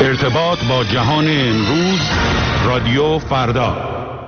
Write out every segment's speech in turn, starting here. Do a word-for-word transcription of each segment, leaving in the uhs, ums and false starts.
ارتباط با جهان امروز، رادیو فردا.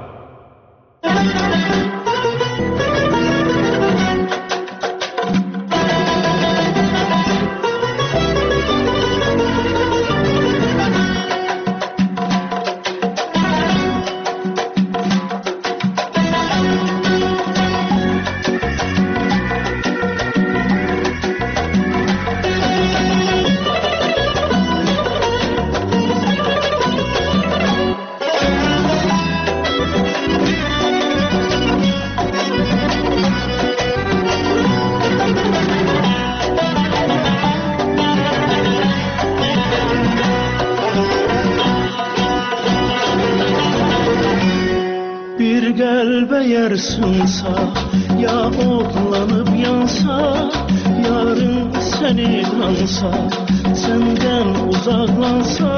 Yarsınsa ya otlanıp yansa, yarın seni kansa, senden uzaklansa,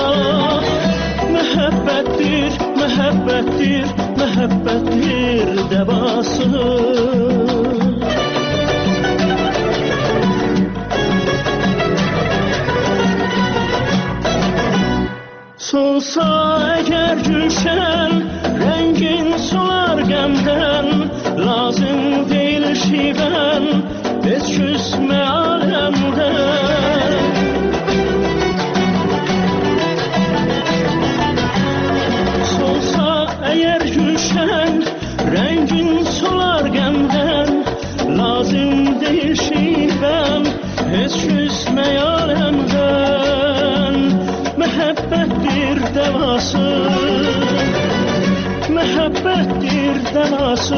mehabbettir, mehabbettir, mehabbettir devası. Solsa eğer gülşen, rengin solar gemden, lazım değil şiven, hiç küsme alemden. Solsa eğer gülşen, rengin solar gemden, lazım değil şiven, hiç küsme alemden. Mehabbettir devası, mehabbettir devası,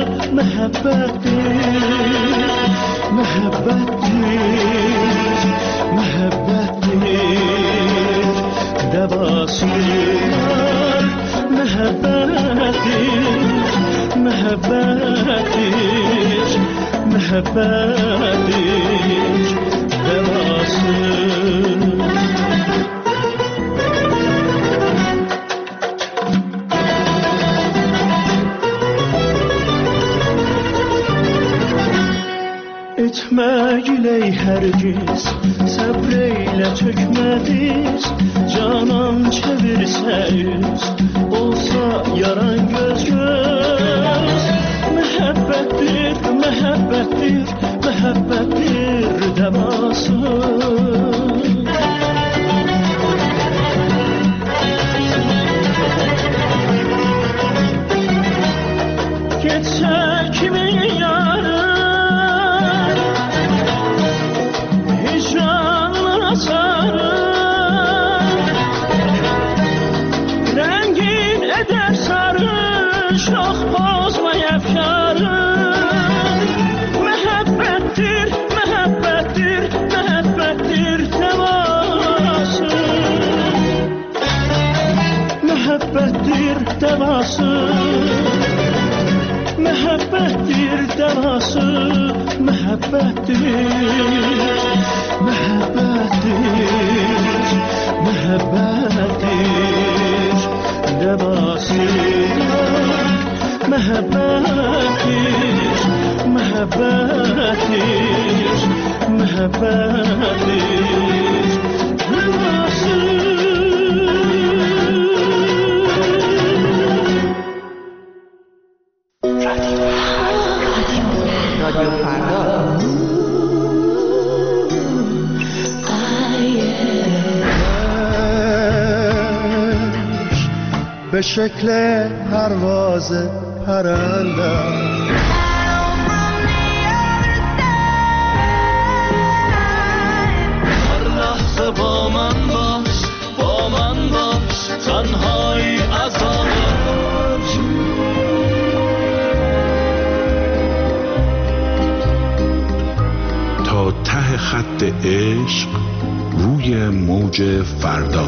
mehabbettir, mehabbettir, mehabbettir devası. Mehabbettir, mehabbettir, mehabbettir devası. Etme giley hergiz, sabreyle çökmediz, canan çevirse yüz, olsa yaran göz göz. Mehabbettir, mehabbettir, mehabbettir devası. Geçse kimin yarı, rengin eder sarı, şox bozma efkarı. Mehabbettir, mehabbettir, mehabbettir devası. Mehabbettir devası, mehabbettir devası, mehabbettir, mehabbettir, mehabbettir devası. Mehabbettir, mehabbettir, mehabbettir devası. رادیو فردا. به شکل پرواز پرنده هر لحظه با من باش، با من باش، تنهایی عذاب. تا ته خط عشق روی موج فردا.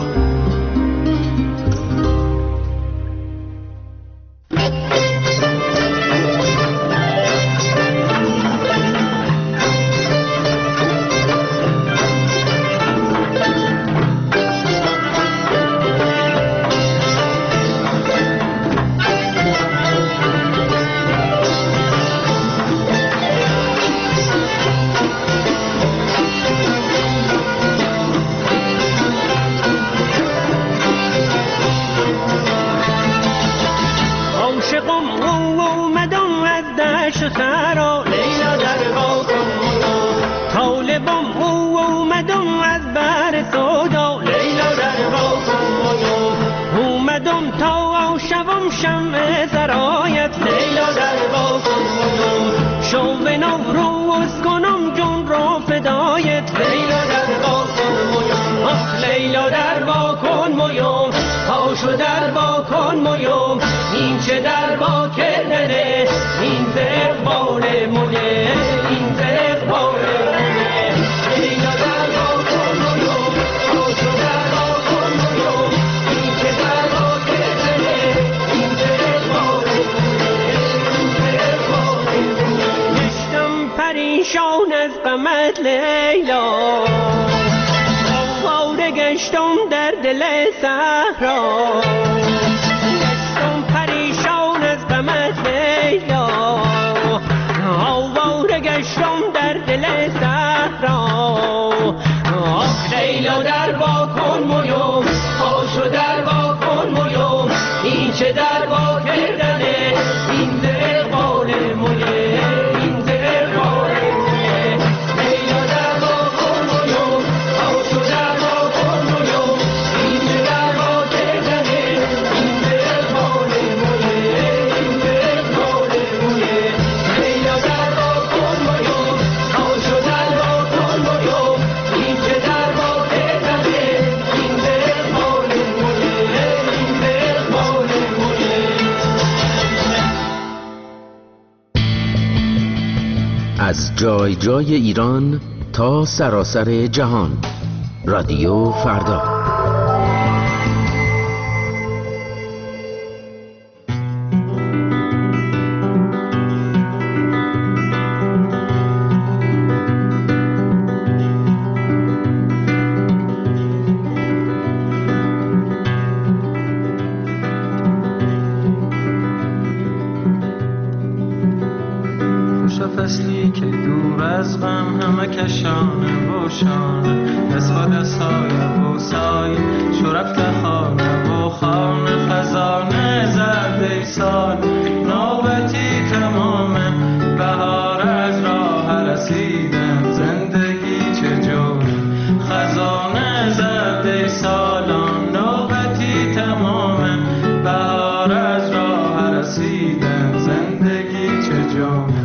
پاشو در با کن مویم این چه در با کردنه این زقبال مویه این زقبال مویه اینا در با کن مویم پاشو در با کن مویم این چه در با کردنه این زقبال مویه این زقبال مویه گشتم پریشان از غمت لیلا گشتم در دل صحرا گشتم پریشان از غمت لیلا آواره گشتم در دل صحرا آخ لیلا در با کن مویم پاشو در با کن مویم این چه در با کردنه این زقبال مویه این زقبال مویه لیلا در با کن مویم پاشو در از جای جای ایران تا سراسر جهان، رادیو فردا. فصلی که دور از غم همه کشانه و شانه دست با دست های و سای شو رفته خانه و خانه خزانه زرده سال نوبتی تمامه بهار از راه رسیدن زندگی چه جوره خزانه زرده سالان نوبتی تمامه بهار از راه رسیدن زندگی چه جوره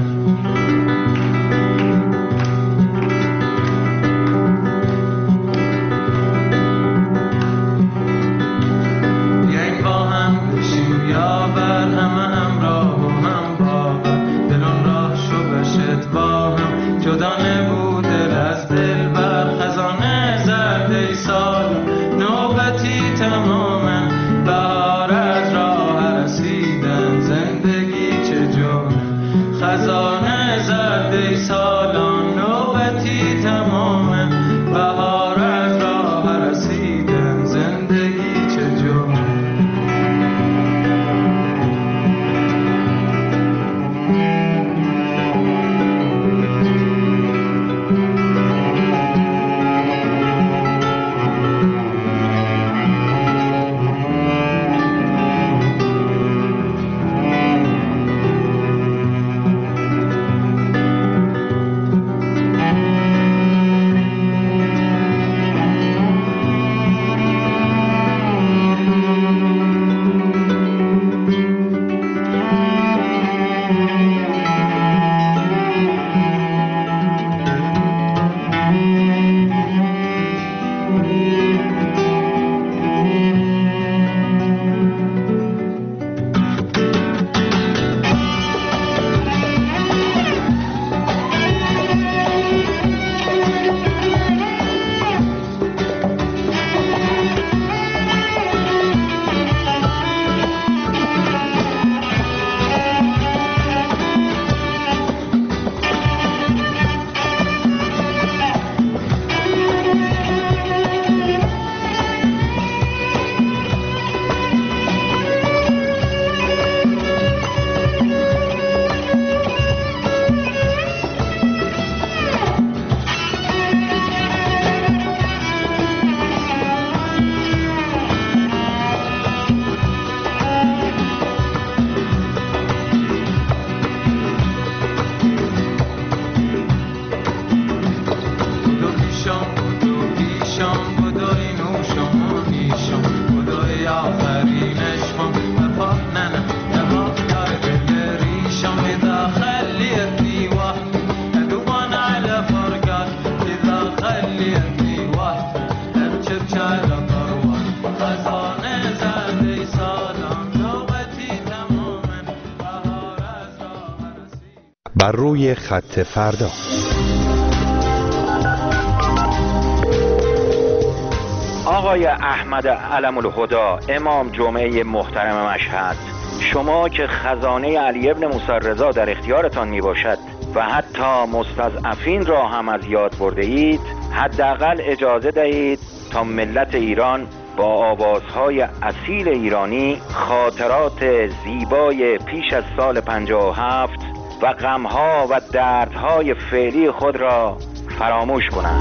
خزانه زرده بر روی خط فردا. آقای احمد علم الهدا، امام جمعه محترم مشهد، شما که خزانه علی ابن موسی رضا در اختیارتان می باشد و حتی مستضعفین را هم از یاد برده اید، حداقل اجازه دهید تا ملت ایران با آوازهای اصیل ایرانی خاطرات زیبای پیش از سال پنجاه و هفت و غمها و دردهای فعلی خود را فراموش کنند.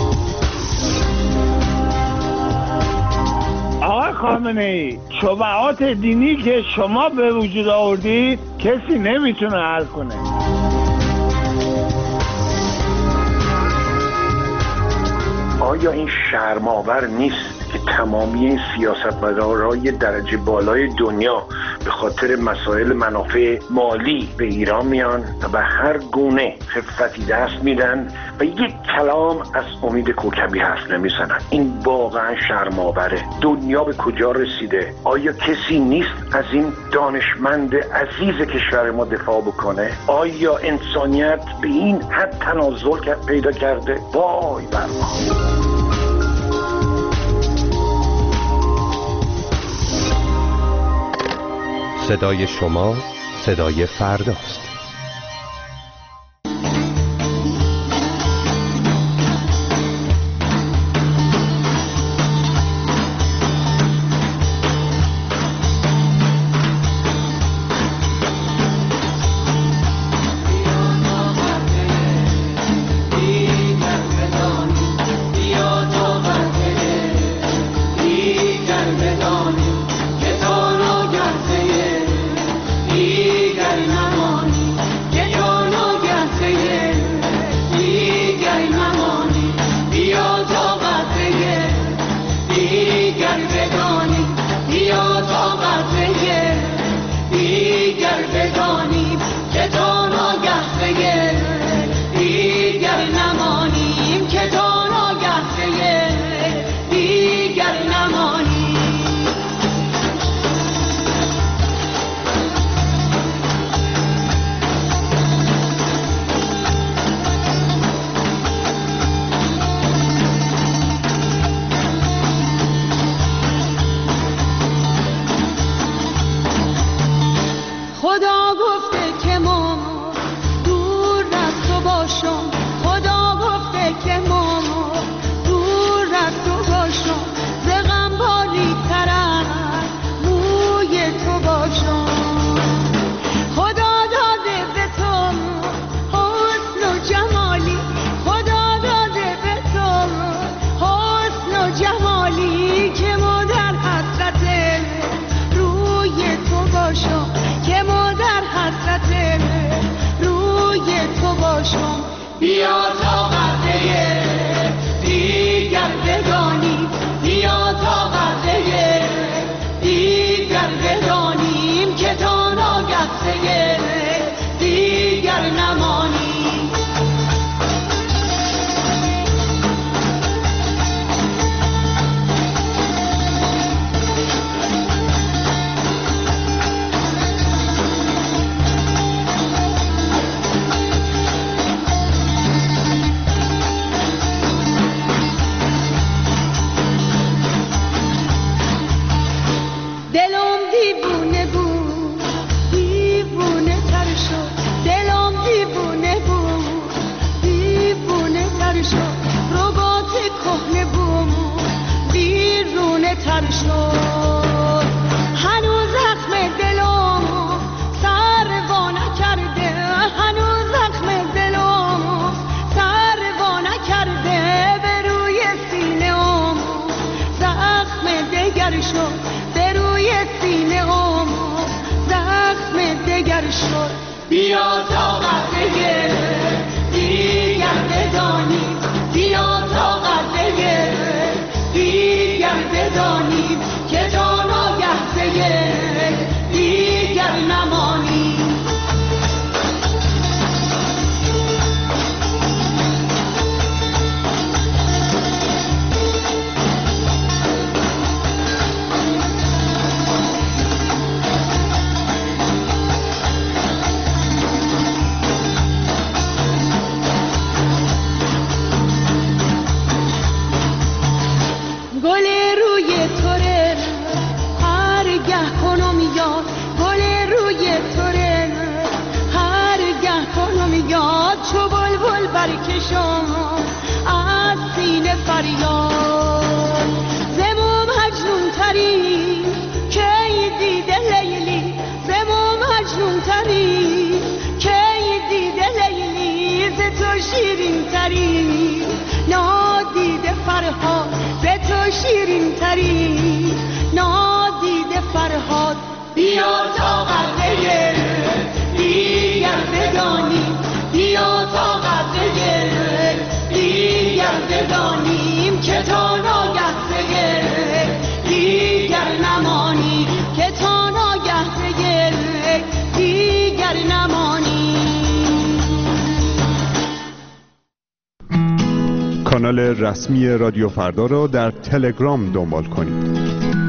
آقای خامنه‌ای، شبهات دینی که شما به وجود آوردید کسی نمیتونه حل کنه. آیا این شرم‌آور نیست که تمامی سیاستمدارای درجه بالای دنیا به خاطر مسائل منافع مالی به ایران میان و به هر گونه خفتی دست میدن و یک کلام از امید کوکبی حرف نمیزنن؟ این واقعا شرم‌آوره. دنیا به کجا رسیده؟ آیا کسی نیست از این دانشمند عزیز کشور ما دفاع بکنه؟ آیا انسانیت به این حد تنازل پیدا کرده؟ وای بر ما. صدای شما صدای فرداست. بیا تا قطعه دیگر بدانیم، بیا تا قطعه دیگر بدانیم که تا ناگهزه دیگر نمانیم. فریاد زمو مجنون تری که دیده لیلی زمو مجنون تری که دیده لیلی ز تو شیرین تری نادیده فرهاد ز تو شیرین تری نادیده فرهاد بیا تا قدره دیگر بدانیم بیا تا قدره دیگر بدانیم که تا ناگه دگر دیگر نمانی که تا ناگه دگر دیگر نمانی. کانال رسمی رادیو فردا را در تلگرام دنبال کنید.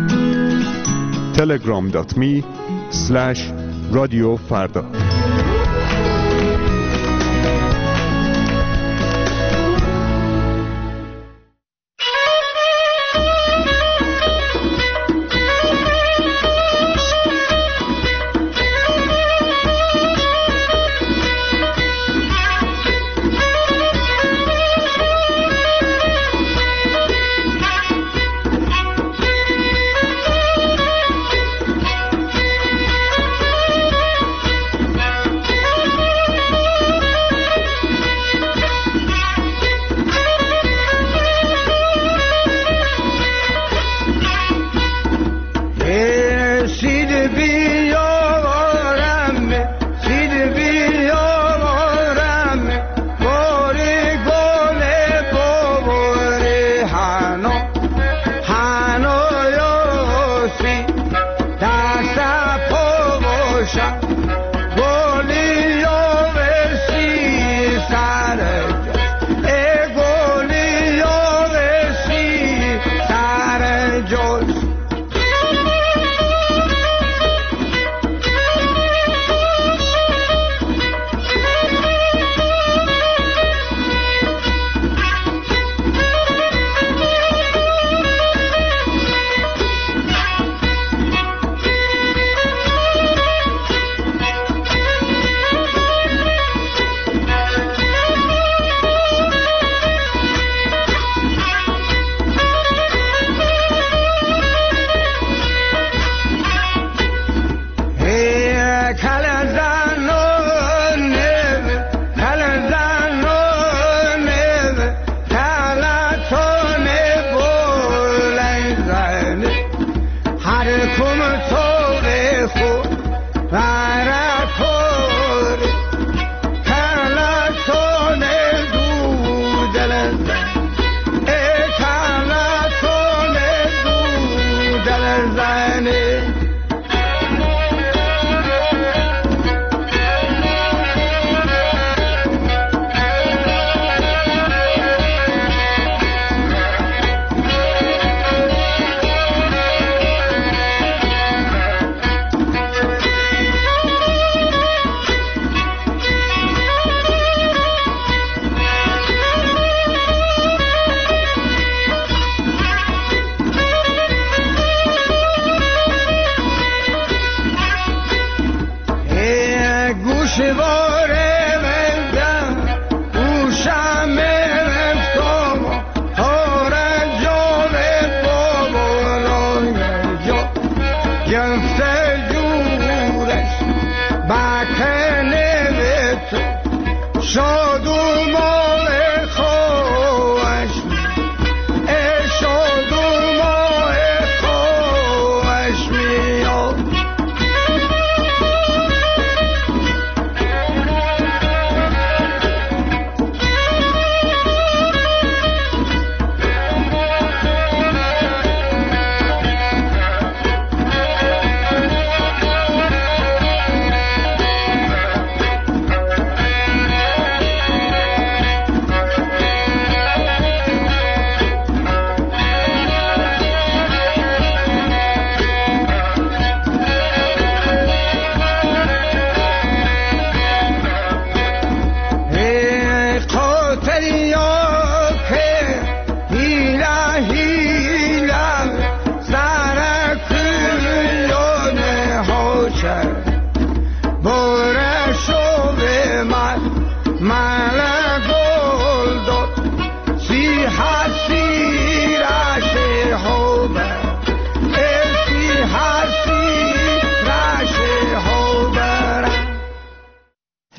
تلگرام دات می اسلش رادیو فردا.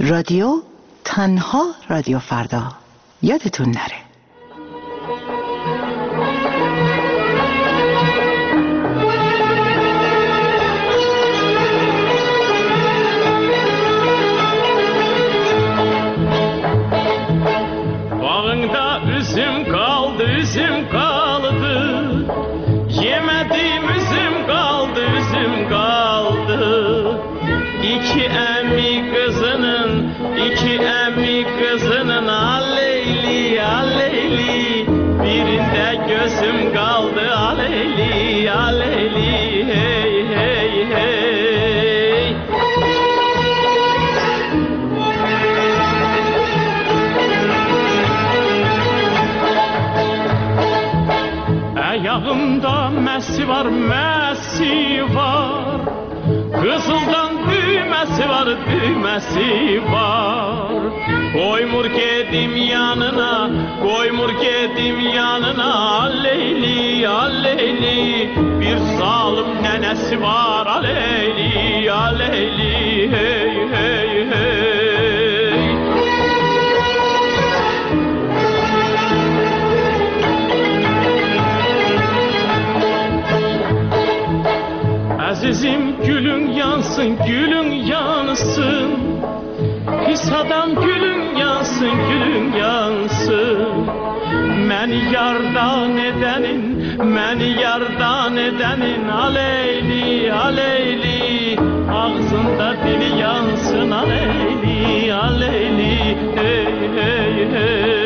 رادیو تنها رادیو فردا، یادتون نره. Bağında üzüm kaldı, üzüm kaldı. Yemedim üzüm kaldı, üzüm kaldı. İki emmi kızının, iki emmi kızının aleyli, aleyli. Birinde gözüm kaldı, aleyli, aleyli. Hey, hey, hey. Ayağımda mesi var, mesi var. Kızıldan düğmesi var, düğmesi var. Koymur kedim yanına, koymur kedim yanına. Aleyli, aleyli. Bir zalim nenesi var, aleyli, aleyli. Hey, hey, hey. Azizim gülün yansın, gülün yansın. Pis adam gülün yansın, gülün yansın. Məni yardan edenin, məni yardan edenin. Aleyli, aleyli. Ağzında dili yansın, aleyli, aleyli. Hey, hey, hey.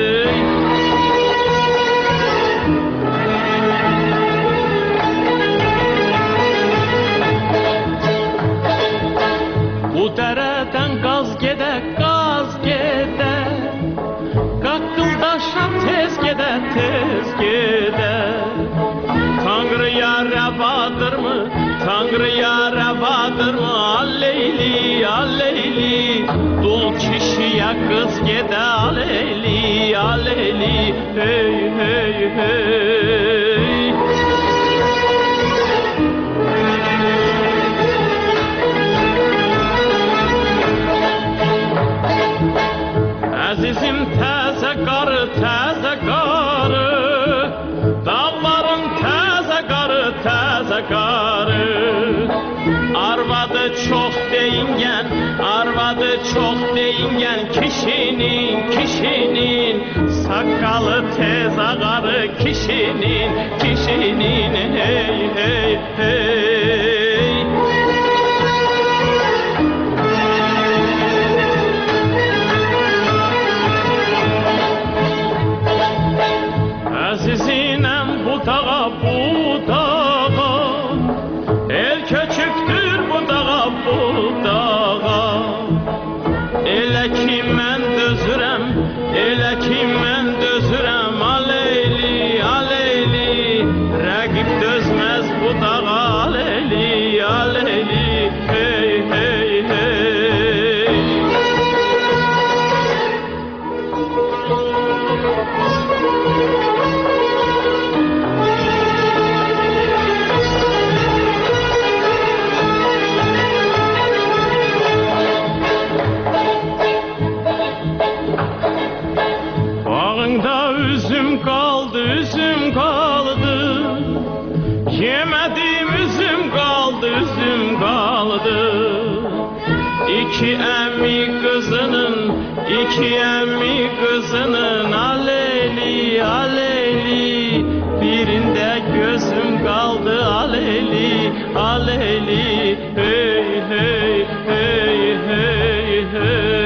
Bu dereden gaz gede, gaz gede. Kakkıldaşa tez gede, tez gede. Tanrı'ya revadır mı, Tanrı'ya revadır mı? Aleyli, aleyli. Dul kişiye kız gede, aleyli, aleyli. Hey, hey, hey. Azizim təzə qarı, təzə qarı. Dağların təzə qarı, təzə qarı. Arvadı çox deyingen, arvadı çox deyingen. Kişinin, kişinin. Sakalı tez ağarı, kişinin, kişinin. Hey, hey, hey. Azizinem bu dağa, bu dağa. El köçüktür bu dağa, bu dağa. Elə ki mən dözürəm, elə ki mən dözürəm. Aleyli, aleyli. Rəqib dözməz bu dağa, aleyli, aleyli. Hey, hey, hey. Bağında üzüm kaldı, üzüm kaldı. Yemedim üzüm kaldı, üzüm kaldı. İki emmi kızının, iki emmi kızının. Aleyli, aleyli. Birinde gözüm kaldı, aleyli, aleyli. Hey, hey, hey, hey, hey.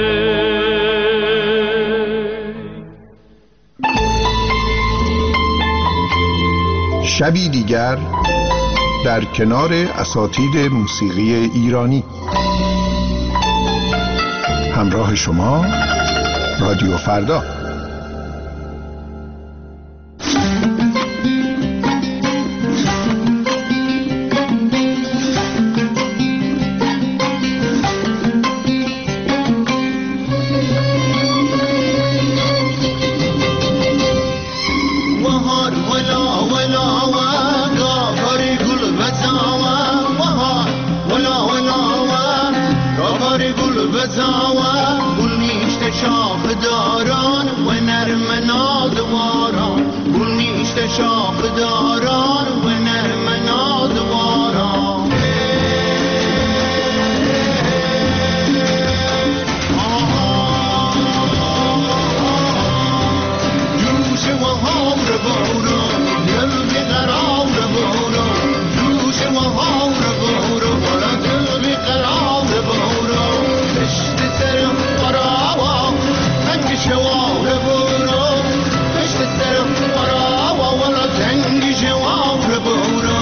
شبی دیگر در کنار اساتید موسیقی ایرانی. همراه شما رادیو فردا. Zawa داران و نرم نازواران گل میشته شاخ داران و نرم نازواران جوش و هامر بارو دل بیقرار بارو جوش و هامر بارو ولا دل بیقرار بارو پشت سر قراوا تنگ شوار بارو پشت سر قراوا ولا تنگ شوار بارو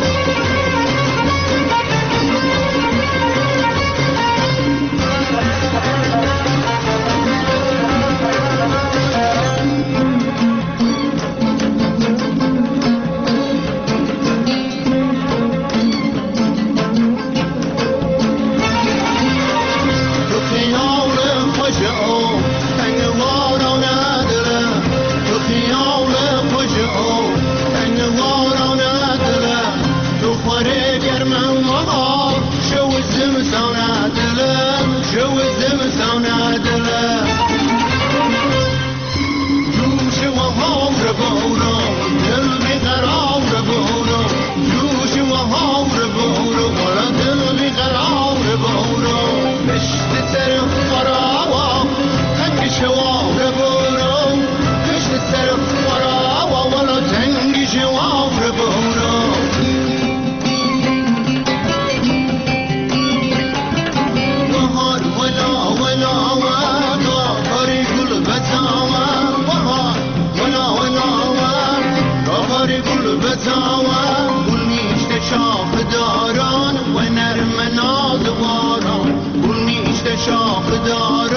گل میشته شاخ داران و نرم نازواران گل میشته شاخ داران